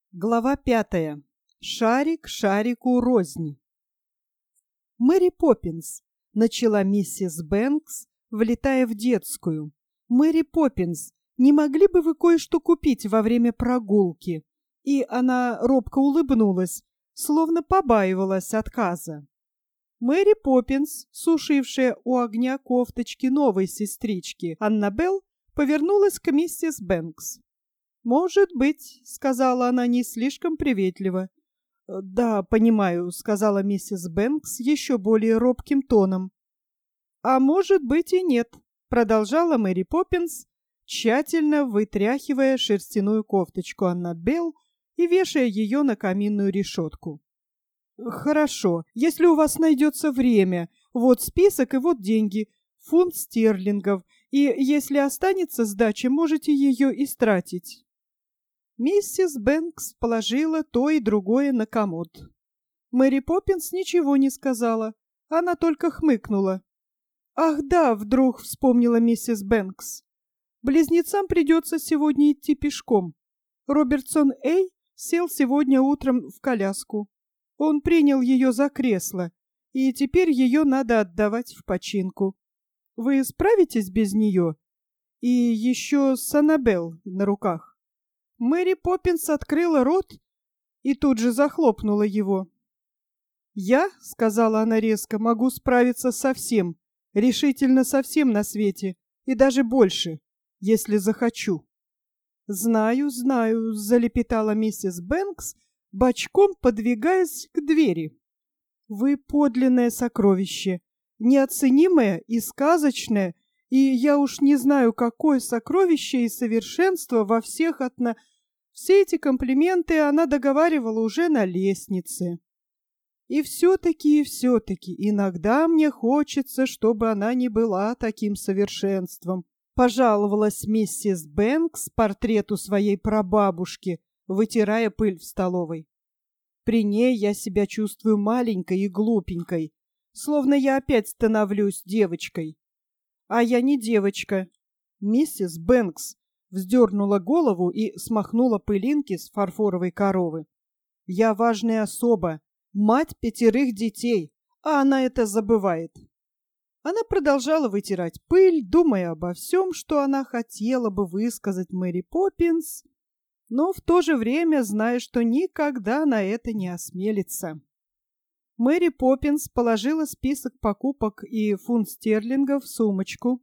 Глава 5. Шарик шарику рознь. «Мэри Поппинс», — начала миссис Бэнкс, влетая в детскую. «Мэри Поппинс, не могли бы вы кое-что купить во время прогулки?» И она робко улыбнулась, словно побаивалась отказа. Мэри Поппинс, сушившая у огня кофточки новой сестрички Аннабелл, повернулась к миссис Бэнкс. «Может быть», — сказала она не слишком приветливо. «Да, понимаю», — сказала миссис Бэнкс еще более робким тоном. «А может быть и нет», — продолжала Мэри Поппинс, тщательно вытряхивая шерстяную кофточку Аннабелл и вешая ее на каминную решетку. «Хорошо, если у вас найдется время. Вот список и вот деньги. Фунт стерлингов. И если останется сдача, можете ее истратить». Миссис Бэнкс положила то и другое на комод. Мэри Поппинс ничего не сказала. Она только хмыкнула. «Ах да», — вдруг вспомнила миссис Бэнкс. «Близнецам придется сегодня идти пешком. Робертсон Эй сел сегодня утром в коляску. Он принял ее за кресло, и теперь ее надо отдавать в починку. Вы справитесь без нее? И еще с Аннабелл на руках». Мэри Поппинс открыла рот и тут же захлопнула его. «Я, — сказала она резко, — могу справиться со всем, решительно со всем на свете, и даже больше, если захочу». «Знаю, знаю», — залепетала миссис Бэнкс, бочком подвигаясь к двери. «Вы подлинное сокровище, неоценимое и сказочное, и я уж не знаю, какое сокровище и совершенство во всех Все эти комплименты она договаривала уже на лестнице. И все-таки, иногда мне хочется, чтобы она не была таким совершенством», — пожаловалась миссис Бэнкс портрету своей прабабушки, вытирая пыль в столовой. «При ней я себя чувствую маленькой и глупенькой, словно я опять становлюсь девочкой. А я не девочка. Миссис Бэнкс вздернула голову и смахнула пылинки с фарфоровой коровы. «Я важная особа, мать 5 детей, а она это забывает». Она продолжала вытирать пыль, думая обо всем, что она хотела бы высказать Мэри Поппинс, но в то же время зная, что никогда на это не осмелится. Мэри Поппинс положила список покупок и фунт стерлингов в сумочку.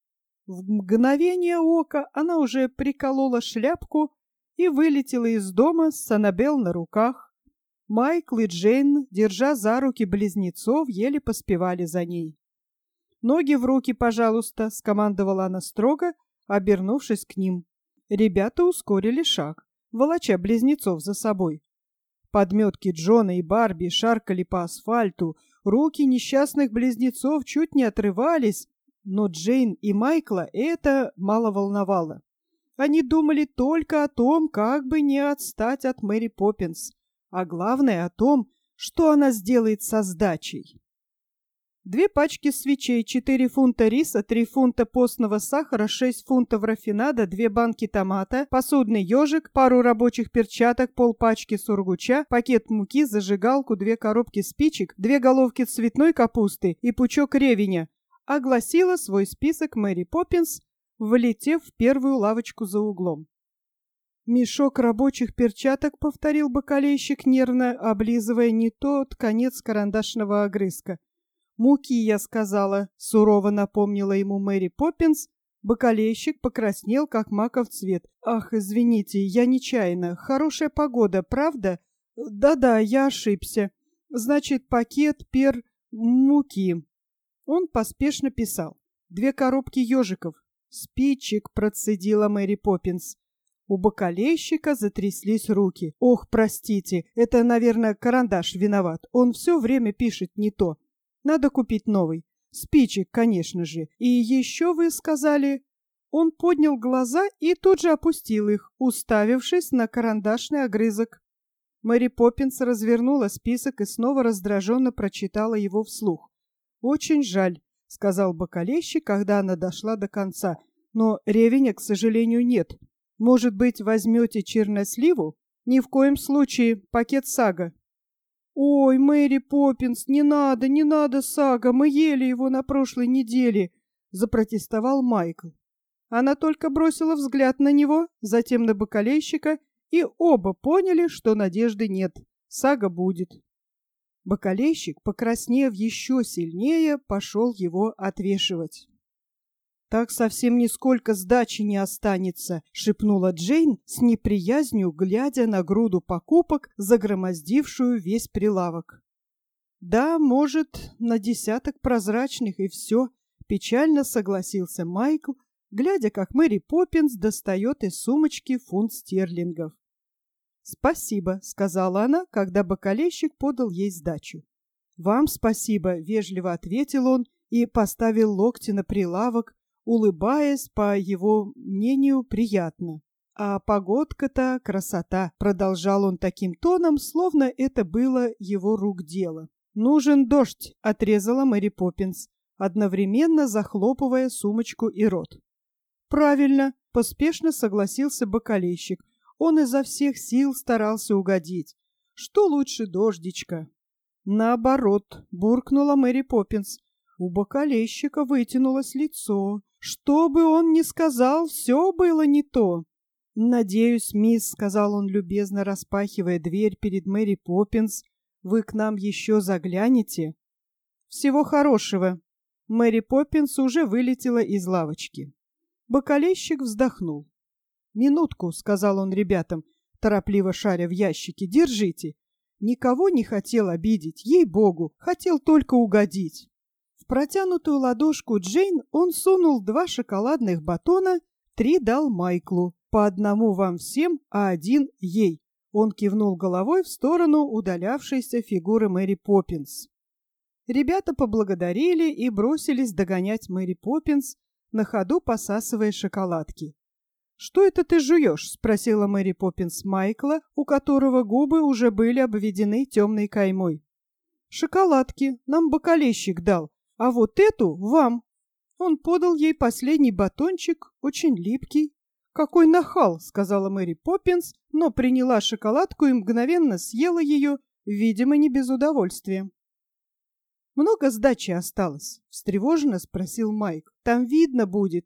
В мгновение ока она уже приколола шляпку и вылетела из дома с Аннабелл на руках. Майкл и Джейн, держа за руки близнецов, еле поспевали за ней. «Ноги в руки, пожалуйста», — скомандовала она строго, обернувшись к ним. Ребята ускорили шаг, волоча близнецов за собой. Подметки Джона и Барби шаркали по асфальту, руки несчастных близнецов чуть не отрывались, но Джейн и Майкла это мало волновало. Они думали только о том, как бы не отстать от Мэри Поппинс, а главное о том, что она сделает со сдачей. 2 пачки свечей, 4 фунта риса, 3 фунта постного сахара, 6 фунтов рафинада, 2 банки томата, посудный ежик, пару рабочих перчаток, полпачки сургуча, пакет муки, зажигалку, 2 коробки спичек, 2 головки цветной капусты и пучок ревеня, огласила свой список Мэри Поппинс, влетев в первую лавочку за углом. «Мешок рабочих перчаток», — повторил бакалейщик, нервно облизывая не тот конец карандашного огрызка. «Муки, я сказала», — сурово напомнила ему Мэри Поппинс. Бакалейщик покраснел, как маков цвет. «Ах, извините, я нечаянно. Хорошая погода, правда?» «Да-да, я ошибся. Значит, пакет муки». Он поспешно писал. 2 коробки ежиков. «Спичек», — процедила Мэри Поппинс. У бакалейщика затряслись руки. «Ох, простите, это, наверное, карандаш виноват. Он все время пишет не то. Надо купить новый. Спичек, конечно же. И еще вы сказали...» Он поднял глаза и тут же опустил их, уставившись на карандашный огрызок. Мэри Поппинс развернула список и снова раздраженно прочитала его вслух. «Очень жаль», — сказал бакалейщик, когда она дошла до конца. «Но ревеня, к сожалению, нет. Может быть, возьмете черносливу?» Ни в коем случае пакет Сага. «Ой, Мэри Поппинс, не надо, не надо Сага, мы ели его на прошлой неделе», — запротестовал Майкл. Она только бросила взгляд на него, затем на бакалейщика, и оба поняли, что надежды нет. Сага будет. Бакалейщик, покраснев еще сильнее, пошел его отвешивать. «Так совсем нисколько сдачи не останется», — шепнула Джейн с неприязнью, глядя на груду покупок, загромоздившую весь прилавок. «Да, может, на десяток прозрачных и все», — печально согласился Майкл, глядя, как Мэри Поппинс достает из сумочки фунт стерлингов. «Спасибо», — сказала она, когда бакалейщик подал ей сдачу. «Вам спасибо», — вежливо ответил он и поставил локти на прилавок, улыбаясь, по его мнению, приятно. «А погодка-то красота», — продолжал он таким тоном, словно это было его рук дело. «Нужен дождь», — отрезала Мэри Поппинс, одновременно захлопывая сумочку и рот. «Правильно», — поспешно согласился бакалейщик. Он изо всех сил старался угодить. «Что лучше дождичка?» «Наоборот», — буркнула Мэри Поппинс. У бакалейщика вытянулось лицо. Что бы он ни сказал, все было не то. «Надеюсь, мисс», — сказал он, любезно распахивая дверь перед Мэри Поппинс, — «вы к нам еще заглянете?» «Всего хорошего». Мэри Поппинс уже вылетела из лавочки. Бакалейщик вздохнул. «Минутку», — сказал он ребятам, торопливо шаря в ящике, — «держите». Никого не хотел обидеть, ей-богу, хотел только угодить. В протянутую ладошку Джейн он сунул 2 шоколадных батона, 3 дал Майклу, по одному вам всем, а 1 ей. Он кивнул головой в сторону удалявшейся фигуры Мэри Поппинс. Ребята поблагодарили и бросились догонять Мэри Поппинс, на ходу посасывая шоколадки. «Что это ты жуешь?» — спросила Мэри Поппинс Майкла, у которого губы уже были обведены темной каймой. «Шоколадки, нам бакалейщик дал, а вот эту вам». Он подал ей последний батончик, очень липкий. «Какой нахал!» — сказала Мэри Поппинс, но приняла шоколадку и мгновенно съела ее, видимо, не без удовольствия. «Много сдачи осталось?» — встревоженно спросил Майк. «Там видно будет».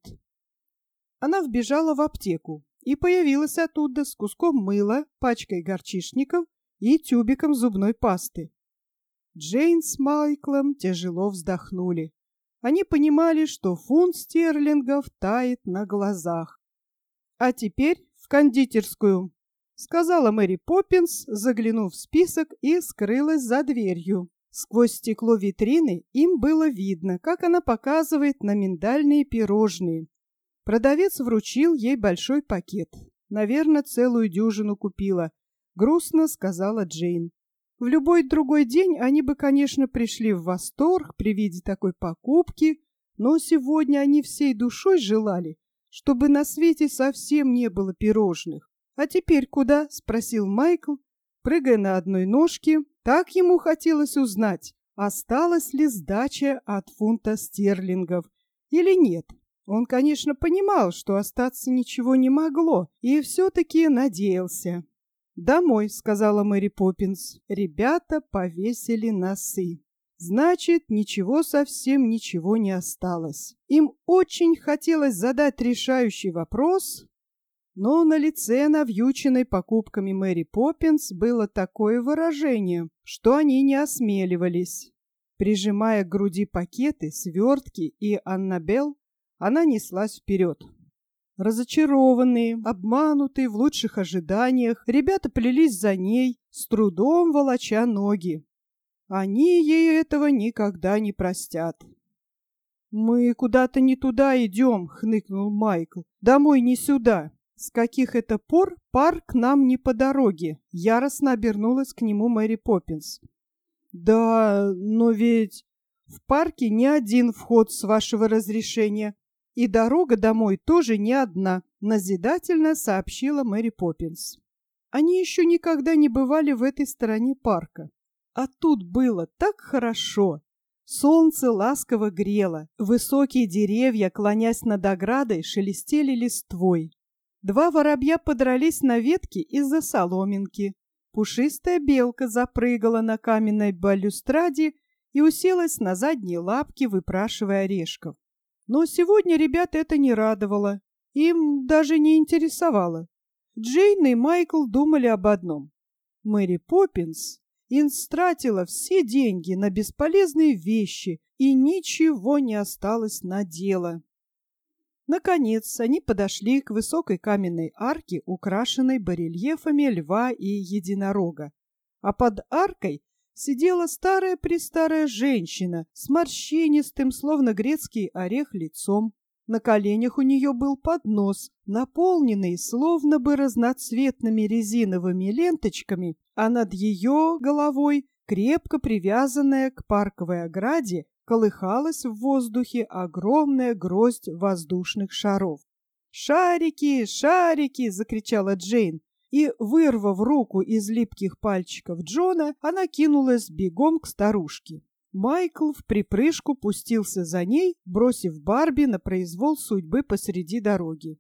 Она вбежала в аптеку и появилась оттуда с куском мыла, пачкой горчишников и тюбиком зубной пасты. Джейн с Майклом тяжело вздохнули. Они понимали, что фунт стерлингов тает на глазах. «А теперь в кондитерскую», — сказала Мэри Поппинс, заглянув в список, и скрылась за дверью. Сквозь стекло витрины им было видно, как она показывает на миндальные пирожные. Продавец вручил ей большой пакет. «Наверное, целую дюжину купила», — грустно сказала Джейн. В любой другой день они бы, конечно, пришли в восторг при виде такой покупки, но сегодня они всей душой желали, чтобы на свете совсем не было пирожных. «А теперь куда?» — спросил Майкл, прыгая на одной ножке. Так ему хотелось узнать, осталась ли сдача от фунта стерлингов или нет. Он, конечно, понимал, что остаться ничего не могло, и все-таки надеялся. «Домой», — сказала Мэри Поппинс. Ребята повесили носы. Значит, совсем ничего не осталось. Им очень хотелось задать решающий вопрос, но на лице навьюченной покупками Мэри Поппинс было такое выражение, что они не осмеливались. Прижимая к груди пакеты, свертки и Аннабелл, она неслась вперед. Разочарованные, обманутые в лучших ожиданиях, ребята плелись за ней, с трудом волоча ноги. Они ей этого никогда не простят. «Мы куда-то не туда идем», — хныкнул Майкл. «Домой не сюда. С каких это пор парк нам не по дороге?» — яростно обернулась к нему Мэри Поппинс. «Да, но ведь в парке не один вход с вашего разрешения. И дорога домой тоже не одна», — назидательно сообщила Мэри Поппинс. Они еще никогда не бывали в этой стороне парка. А тут было так хорошо. Солнце ласково грело, высокие деревья, клонясь над оградой, шелестели листвой. Два воробья подрались на ветке из-за соломинки. Пушистая белка запрыгала на каменной балюстраде и уселась на задние лапки, выпрашивая орешков. Но сегодня ребят это не радовало, им даже не интересовало. Джейн и Майкл думали об одном. Мэри Поппинс истратила все деньги на бесполезные вещи, и ничего не осталось на дело. Наконец они подошли к высокой каменной арке, украшенной барельефами льва и единорога. А под аркой сидела старая-престарая женщина с морщинистым, словно грецкий орех, лицом. На коленях у нее был поднос, наполненный словно бы разноцветными резиновыми ленточками, а над ее головой, крепко привязанная к парковой ограде, колыхалась в воздухе огромная гроздь воздушных шаров. «Шарики! Шарики!» — закричала Джейн, и, вырвав руку из липких пальчиков Джона, она кинулась бегом к старушке. Майкл вприпрыжку пустился за ней, бросив Барби на произвол судьбы посреди дороги.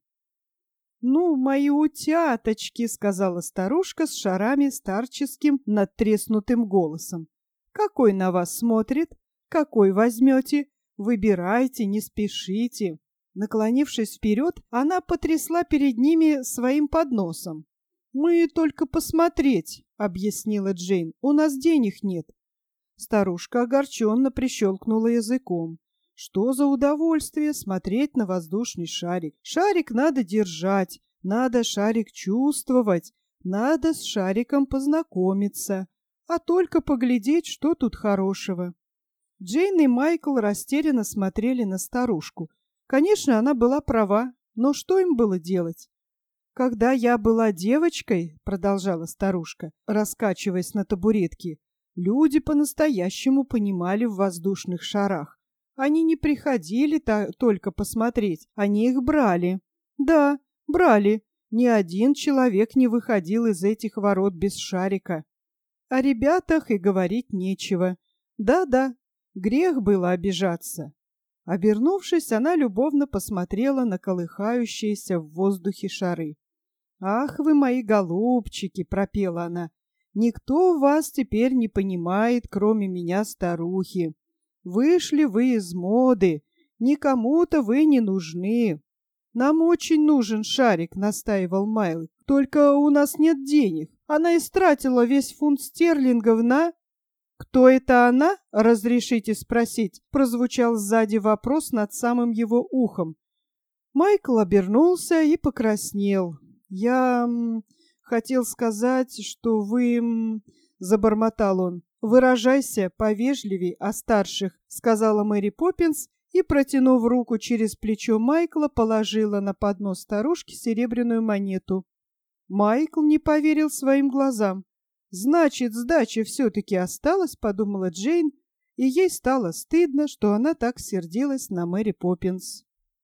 «Ну, мои утяточки!» — сказала старушка с шарами старческим надтреснутым голосом. «Какой на вас смотрит? Какой возьмете? Выбирайте, не спешите!» Наклонившись вперед, она потрясла перед ними своим подносом. «Мы только посмотреть», — объяснила Джейн. «У нас денег нет». Старушка огорченно прищелкнула языком. Что за удовольствие смотреть на воздушный шарик? Шарик надо держать, надо шарик чувствовать, надо с шариком познакомиться, а только поглядеть, что тут хорошего. Джейн и Майкл растерянно смотрели на старушку. Конечно, она была права, но что им было делать? «Когда я была девочкой, — продолжала старушка, раскачиваясь на табуретке, — люди по-настоящему понимали в воздушных шарах. Они не приходили только посмотреть, они их брали. Да, брали. Ни один человек не выходил из этих ворот без шарика. О ребятах и говорить нечего. Да-да, грех было обижаться». Обернувшись, она любовно посмотрела на колыхающиеся в воздухе шары. «Ах вы мои голубчики!» — пропела она. «Никто вас теперь не понимает, кроме меня, старухи. Вышли вы из моды, никому-то вы не нужны». «Нам очень нужен шарик», — настаивал Майл. «Только у нас нет денег. Она истратила весь фунт стерлингов на...» «Кто это она, разрешите спросить?» — прозвучал сзади вопрос над самым его ухом. Майкл обернулся и покраснел. «Я хотел сказать, что вы...» — забормотал он. «Выражайся повежливей о старших», — сказала Мэри Поппинс и, протянув руку через плечо Майкла, положила на поднос старушки серебряную монету. Майкл не поверил своим глазам. «Значит, сдача все-таки осталась», — подумала Джейн, и ей стало стыдно, что она так сердилась на Мэри Поппинс.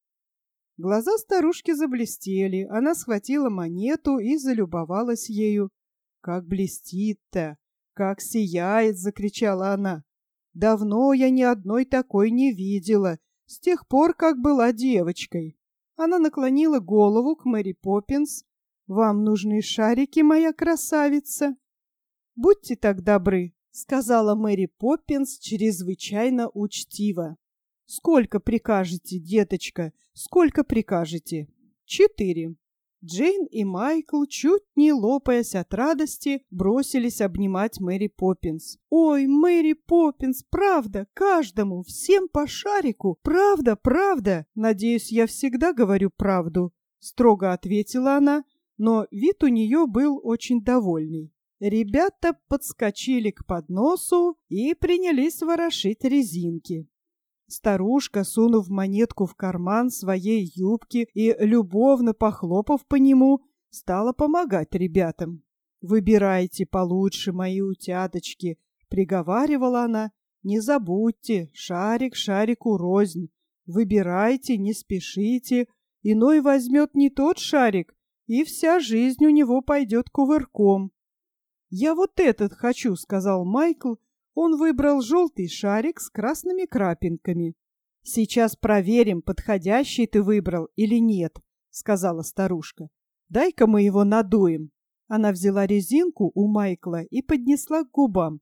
Глаза старушки заблестели, она схватила монету и залюбовалась ею. «Как блестит-то! Как сияет!» — закричала она. «Давно я ни одной такой не видела, с тех пор, как была девочкой». Она наклонила голову к Мэри Поппинс. «Вам нужны шарики, моя красавица?» «Будьте так добры», — сказала Мэри Поппинс чрезвычайно учтиво. «Сколько прикажете, деточка, сколько прикажете?» «4». Джейн и Майкл, чуть не лопаясь от радости, бросились обнимать Мэри Поппинс. «Ой, Мэри Поппинс, правда, каждому, всем по шарику, правда, правда!» «Надеюсь, я всегда говорю правду», — строго ответила она, но вид у нее был очень довольный. Ребята подскочили к подносу и принялись ворошить резинки. Старушка, сунув монетку в карман своей юбки и любовно похлопав по нему, стала помогать ребятам. «Выбирайте получше, мои утяточки», — приговаривала она. «Не забудьте, шарик шарику рознь. Выбирайте, не спешите. Иной возьмет не тот шарик, и вся жизнь у него пойдет кувырком». «Я вот этот хочу», — сказал Майкл. Он выбрал желтый шарик с красными крапинками. «Сейчас проверим, подходящий ты выбрал или нет», — сказала старушка. Дай-ка мы его надуем». Она взяла резинку у Майкла и поднесла к губам.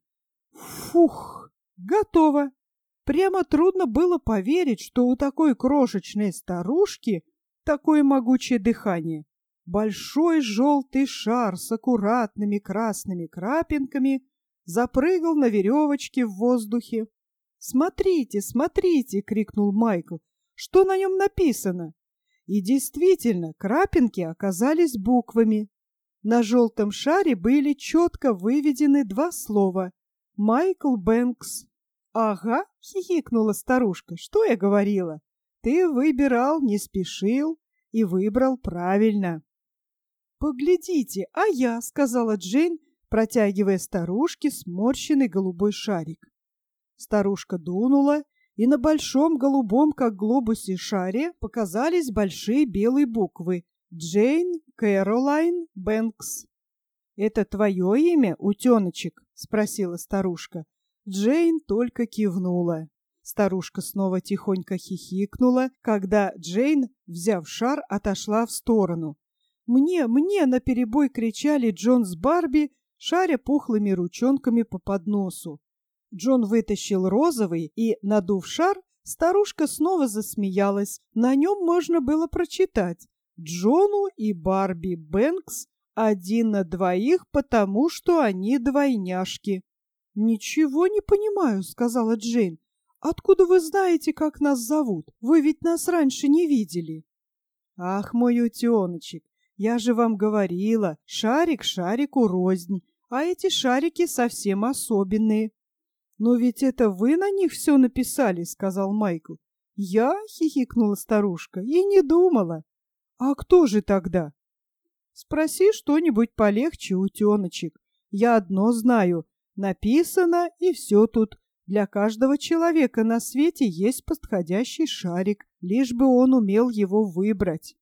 Фух, готово. Прямо трудно было поверить, что у такой крошечной старушки такое могучее дыхание. Большой желтый шар с аккуратными красными крапинками запрыгал на веревочке в воздухе. «Смотрите, смотрите!» — крикнул Майкл. «Что на нем написано?» И действительно, крапинки оказались буквами. На желтом шаре были четко выведены два слова «Майкл Бэнкс». «Ага», — хихикнула старушка, — «что я говорила? Ты выбирал, не спешил и выбрал правильно». «Поглядите, а я», — сказала Джейн, протягивая старушке сморщенный голубой шарик. Старушка дунула, и на большом голубом, как глобусе, шаре показались большие белые буквы «Джейн Кэролайн Бэнкс». «Это твое имя, утеночек?» — спросила старушка. Джейн только кивнула. Старушка снова тихонько хихикнула, когда Джейн, взяв шар, отошла в сторону. «Мне!» — наперебой кричали Джон с Барби, шаря пухлыми ручонками по подносу. Джон вытащил розовый, и, надув шар, старушка снова засмеялась. На нем можно было прочитать: «Джону и Барби Бэнкс 1 на 2, потому что они двойняшки». «Ничего не понимаю», — сказала Джейн. «Откуда вы знаете, как нас зовут? Вы ведь нас раньше не видели». «Ах, мой утеночек, я же вам говорила, шарик шарику рознь, а эти шарики совсем особенные». «Но ведь это вы на них все написали», — сказал Майкл. «Я?» — хихикнула старушка. «И не думала». «А кто же тогда?» «Спроси что-нибудь полегче, утеночек. Я одно знаю. Написано, и все тут. Для каждого человека на свете есть подходящий шарик, лишь бы он умел его выбрать».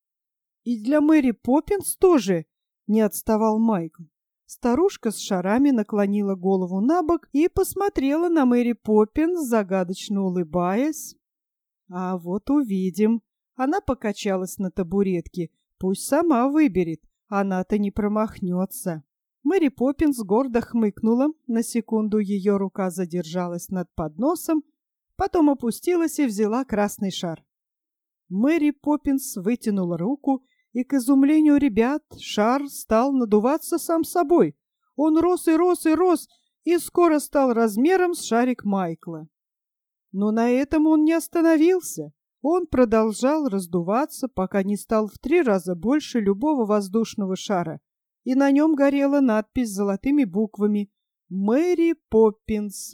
«И для Мэри Поппинс тоже?» — не отставал Майкл. Старушка с шарами наклонила голову набок и посмотрела на Мэри Поппинс, загадочно улыбаясь. «А вот увидим». Она покачалась на табуретке. «Пусть сама выберет, она-то не промахнется». Мэри Поппинс гордо хмыкнула. На секунду ее рука задержалась над подносом, потом опустилась и взяла красный шар. Мэри Поппинс вытянула руку, и, к изумлению ребят, шар стал надуваться сам собой. Он рос и рос и рос, и скоро стал размером с шарик Майкла. Но на этом он не остановился. Он продолжал раздуваться, пока не стал в 3 раза больше любого воздушного шара, и на нем горела надпись золотыми буквами «Мэри Поппинс».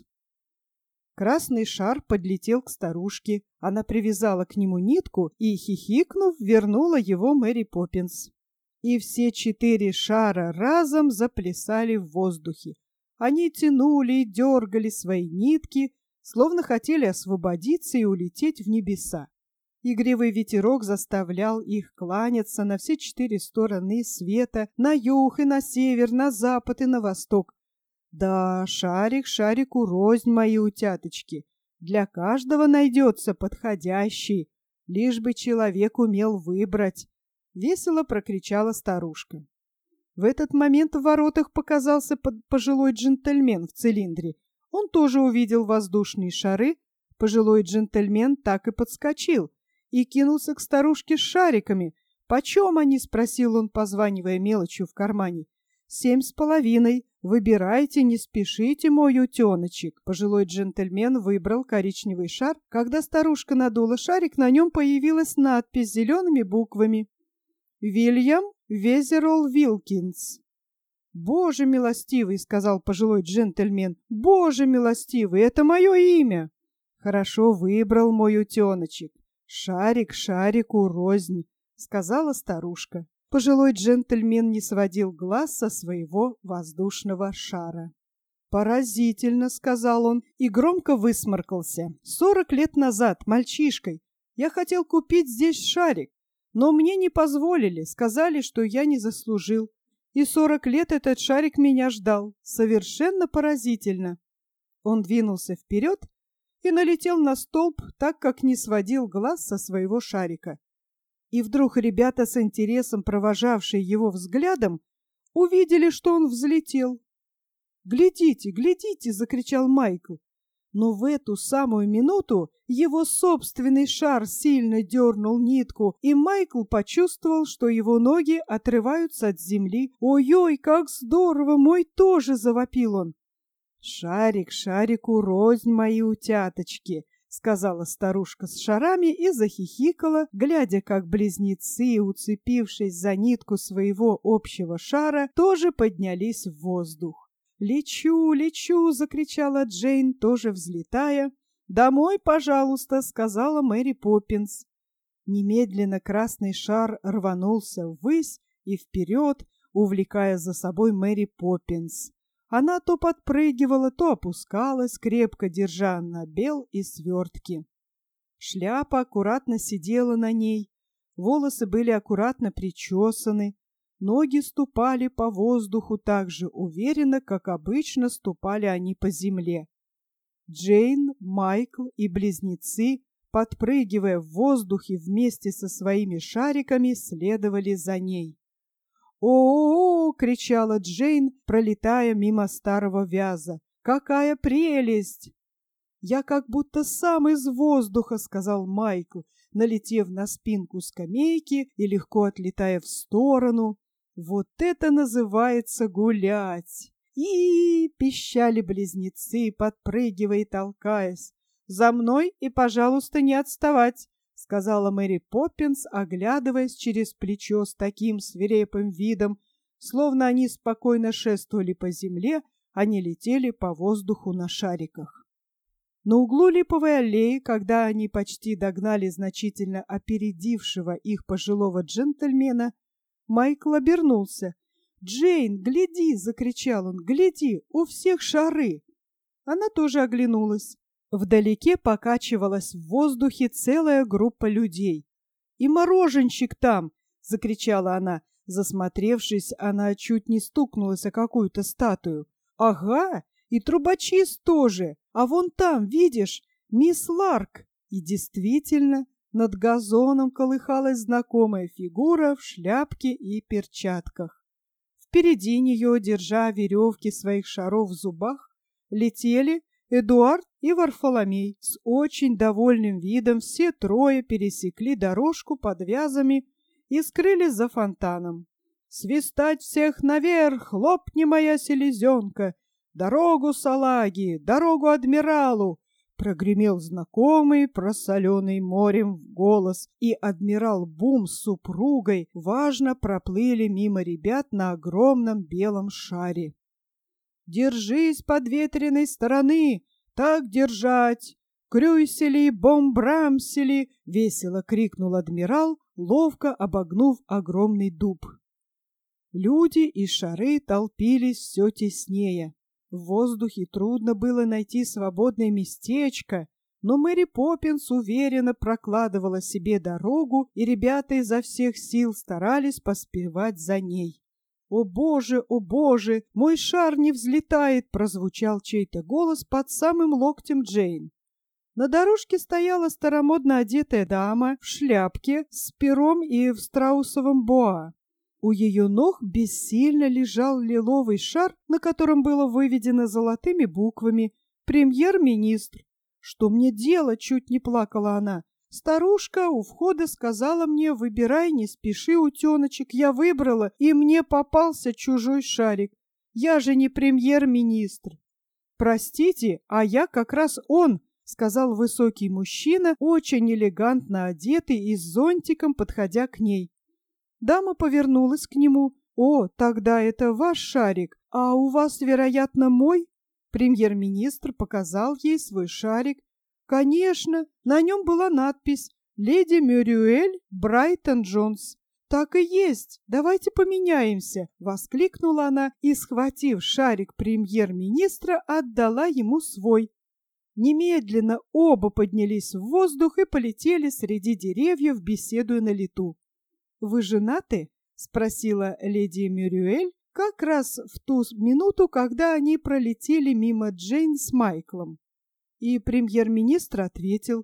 Красный шар подлетел к старушке. Она привязала к нему нитку и, хихикнув, вернула его Мэри Поппинс. И все 4 шара разом заплясали в воздухе. Они тянули и дергали свои нитки, словно хотели освободиться и улететь в небеса. Игривый ветерок заставлял их кланяться на все 4 стороны света, на юг и на север, на запад и на восток. Да, шарик шарику рознь, мои утяточки. Для каждого найдется подходящий, лишь бы человек умел выбрать. Весело прокричала старушка. В этот момент в воротах показался пожилой джентльмен в цилиндре. Он тоже увидел воздушные шары. Пожилой джентльмен так и подскочил и кинулся к старушке с шариками. «Почем они?» — спросил он, позванивая мелочью в кармане. 7,5. Выбирайте, не спешите, мой утеночек». Пожилой джентльмен выбрал коричневый шар. Когда старушка надула шарик, на нем появилась надпись зелеными буквами: «Вильям Везерол Вилкинс». «Боже милостивый», — сказал пожилой джентльмен, — «Боже милостивый, это мое имя». «Хорошо выбрал, мой утеночек. Шарик шарику рознь», — сказала старушка. Пожилой джентльмен не сводил глаз со своего воздушного шара. «Поразительно», — сказал он и громко высморкался. 40 лет назад, мальчишкой, я хотел купить здесь шарик, но мне не позволили, сказали, что я не заслужил. И 40 лет этот шарик меня ждал. Совершенно поразительно». Он двинулся вперед и налетел на столб, так как не сводил глаз со своего шарика. И вдруг ребята, с интересом провожавшие его взглядом, увидели, что он взлетел. «Глядите, глядите!» — закричал Майкл. Но в эту самую минуту его собственный шар сильно дернул нитку, и Майкл почувствовал, что его ноги отрываются от земли. «Ой-ой, как здорово! Мой тоже!» — завопил он. «Шарик шарику рознь, мои утяточки!» — сказала старушка с шарами и захихикала, глядя, как близнецы, уцепившись за нитку своего общего шара, тоже поднялись в воздух. «Лечу, лечу!» — закричала Джейн, тоже взлетая. «Домой, пожалуйста!» — сказала Мэри Поппинс. Немедленно красный шар рванулся ввысь и вперед, увлекая за собой Мэри Поппинс. Она то подпрыгивала, то опускалась, крепко держа набел и свертки. Шляпа аккуратно сидела на ней, волосы были аккуратно причесаны, ноги ступали по воздуху так же уверенно, как обычно ступали они по земле. Джейн, Майкл и близнецы, подпрыгивая в воздухе вместе со своими шариками, следовали за ней. «О-о-о!» — кричала Джейн, пролетая мимо старого вяза. «Какая прелесть!» «Я как будто сам из воздуха», — сказал Майкл, налетев на спинку скамейки и легко отлетая в сторону. «Вот это называется гулять!» «И-и-и!» — пищали близнецы, подпрыгивая и толкаясь. «За мной и, пожалуйста, не отставать!» — сказала Мэри Поппинс, оглядываясь через плечо с таким свирепым видом, словно они спокойно шествовали по земле, а не летели по воздуху на шариках. На углу Липовой аллеи, когда они почти догнали значительно опередившего их пожилого джентльмена, Майкл обернулся. «Джейн, гляди!» — закричал он. «Гляди! У всех шары!» Она тоже оглянулась. Вдалеке покачивалась в воздухе целая группа людей. «И мороженщик там!» — закричала она. Засмотревшись, она чуть не стукнулась о какую-то статую. «Ага, и трубочист тоже! А вон там, видишь, мисс Ларк!» И действительно, над газоном колыхалась знакомая фигура в шляпке и перчатках. Впереди нее, держа веревки своих шаров в зубах, летели Эдуард и Варфоломей. С очень довольным видом все трое пересекли дорожку под вязами и скрылись за фонтаном. «Свистать всех наверх! Лопни моя селезенка! Дорогу салаги! Дорогу адмиралу!» Прогремел знакомый, просоленный морем голос, и адмирал Бум с супругой важно проплыли мимо ребят на огромном белом шаре. «Держись подветренной стороны! Так держать! Крюсели, бомбрамсели!» — весело крикнул адмирал, ловко обогнув огромный дуб. Люди и шары толпились все теснее. В воздухе трудно было найти свободное местечко, но Мэри Поппинс уверенно прокладывала себе дорогу, и ребята изо всех сил старались поспевать за ней. «О боже, мой шар не взлетает!» — прозвучал чей-то голос под самым локтем Джейн. На дорожке стояла старомодно одетая дама в шляпке с пером и в страусовом боа. У ее ног бессильно лежал лиловый шар, на котором было выведено золотыми буквами «Премьер-министр». «Что мне делать?» — чуть не плакала она. «Старушка у входа сказала мне: выбирай, не спеши, утеночек. Я выбрала, и мне попался чужой шарик. Я же не премьер-министр». «Простите, а я как раз он», — сказал высокий мужчина, очень элегантно одетый и с зонтиком, подходя к ней. Дама повернулась к нему. «О, тогда это ваш шарик, а у вас, вероятно, мой?» Премьер-министр показал ей свой шарик. Конечно, на нем была надпись «Леди Мюрюэль Брайтон-Джонс». «Так и есть, давайте поменяемся!» — воскликнула она и, схватив шарик премьер-министра, отдала ему свой. Немедленно оба поднялись в воздух и полетели среди деревьев, беседуя на лету. «Вы женаты?» — спросила леди Мюрюэль как раз в ту минуту, когда они пролетели мимо Джейн с Майклом. И премьер-министр ответил: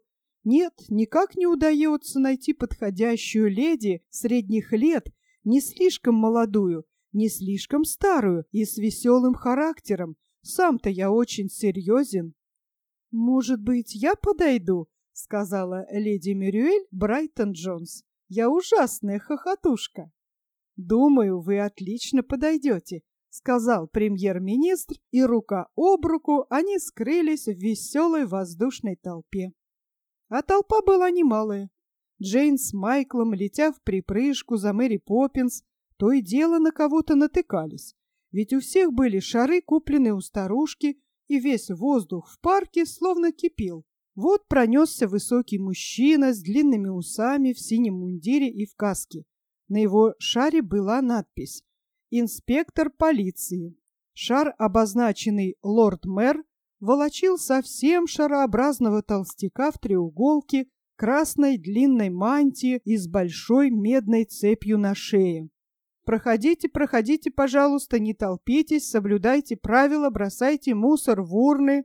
Нет, никак не удается найти подходящую леди средних лет, не слишком молодую, не слишком старую и с веселым характером. Сам-то я очень серьезен. «Может быть, я подойду?» — сказала леди Мюрюэль Брайтон-Джонс. «Я ужасная хохотушка». «Думаю, вы отлично подойдете», — сказал премьер-министр, и рука об руку они скрылись в веселой воздушной толпе. А толпа была немалая. Джейн с Майклом, летя вприпрыжку за Мэри Поппинс, то и дело на кого-то натыкались, ведь у всех были шары, купленные у старушки, и весь воздух в парке словно кипел. Вот пронесся высокий мужчина с длинными усами в синем мундире и в каске. На его шаре была надпись «Инспектор полиции». Шар, обозначенный «Лорд-мэр», волочил совсем шарообразного толстяка в треуголке красной длинной мантии и с большой медной цепью на шее. «Проходите, проходите, пожалуйста, не толпитесь, соблюдайте правила, бросайте мусор в урны».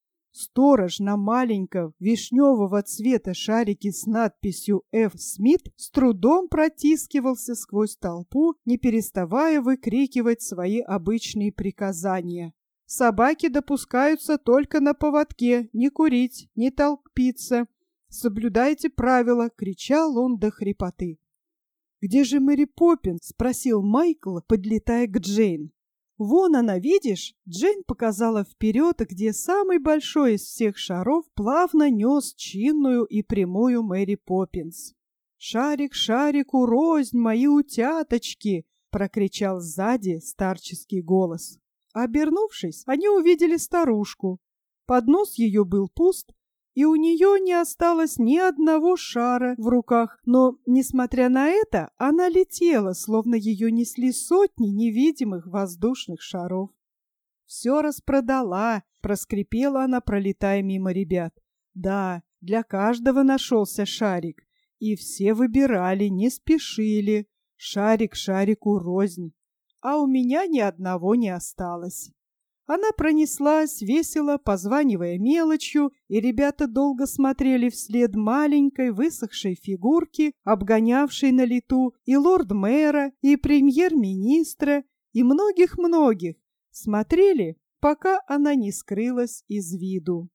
Сторож на маленьком вишневого цвета шарике с надписью «Ф. Смит» с трудом протискивался сквозь толпу, не переставая выкрикивать свои обычные приказания. «Собаки допускаются только на поводке, не курить, не толпиться. Соблюдайте правила», — кричал он до хрипоты. «Где же Мэри Поппинс?» — спросил Майкл, подлетая к Джейн. «Вон она, видишь?» Джейн показала вперед, где самый большой из всех шаров плавно нес чинную и прямую Мэри Поппинс. «Шарик шарику рознь, мои утяточки!» — прокричал сзади старческий голос. Обернувшись, они увидели старушку. Поднос ее был пуст, и у нее не осталось ни одного шара в руках, но, несмотря на это, она летела, словно ее несли сотни невидимых воздушных шаров. «Все распродала», — проскрипела она, пролетая мимо ребят. «Да, для каждого нашелся шарик, и все выбирали, не спешили. Шарик шарику рознь, а у меня ни одного не осталось». Она пронеслась, весело позванивая мелочью, и ребята долго смотрели вслед маленькой высохшей фигурки, обгонявшей на лету и лорд-мэра, и премьер-министра, и многих-многих. Смотрели, пока она не скрылась из виду.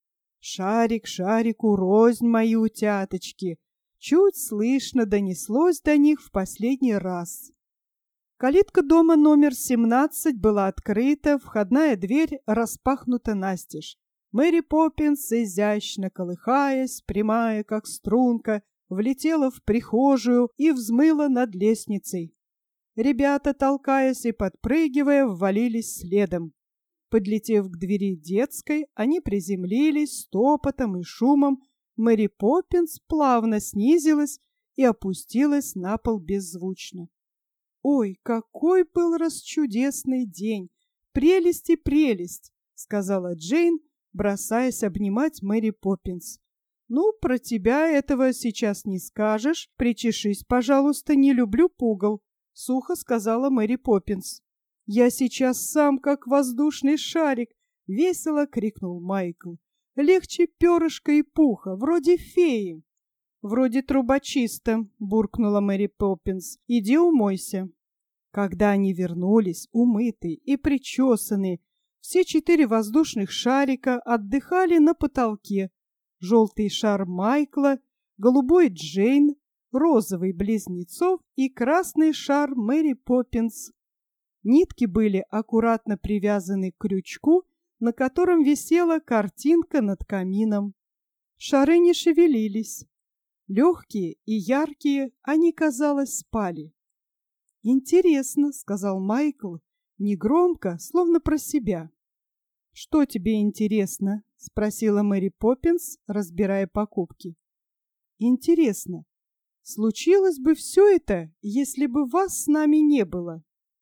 «Шарик шарику рознь, мои утяточки!» Чуть слышно донеслось до них в последний раз. Калитка дома номер 17 была открыта, входная дверь распахнута настежь. Мэри Поппинс, изящно колыхаясь, прямая как струнка, влетела в прихожую и взмыла над лестницей. Ребята, толкаясь и подпрыгивая, ввалились следом. Подлетев к двери детской, они приземлились с топотом и шумом. Мэри Поппинс плавно снизилась и опустилась на пол беззвучно. «Ой, какой был расчудесный день! Прелесть и прелесть!» — сказала Джейн, бросаясь обнимать Мэри Поппинс. «Ну, про тебя этого сейчас не скажешь. Причешись, пожалуйста, не люблю пугал», — сухо сказала Мэри Поппинс. «Я сейчас сам как воздушный шарик!» — весело крикнул Майкл. «Легче перышка и пуха, вроде феи». «Вроде трубочиста», — буркнула Мэри Поппинс. «Иди умойся». Когда они вернулись, умытые и причесанные, все 4 воздушных шарика отдыхали на потолке. Желтый шар Майкла, голубой Джейн, розовый близнецов и красный шар Мэри Поппинс. Нитки были аккуратно привязаны к крючку, на котором висела картинка над камином. Шары не шевелились. Легкие и яркие, они, казалось, спали. «Интересно», — сказал Майкл, негромко, словно про себя. «Что тебе интересно?» — спросила Мэри Поппинс, разбирая покупки. «Интересно, случилось бы все это, если бы вас с нами не было?»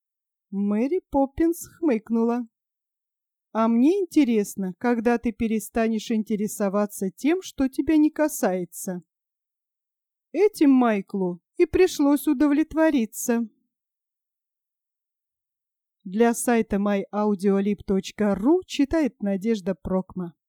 Мэри Поппинс хмыкнула. «А мне интересно, когда ты перестанешь интересоваться тем, что тебя не касается». Этим Майклу и пришлось удовлетвориться. Для сайта myaudiolib.ru читает Надежда Прокма.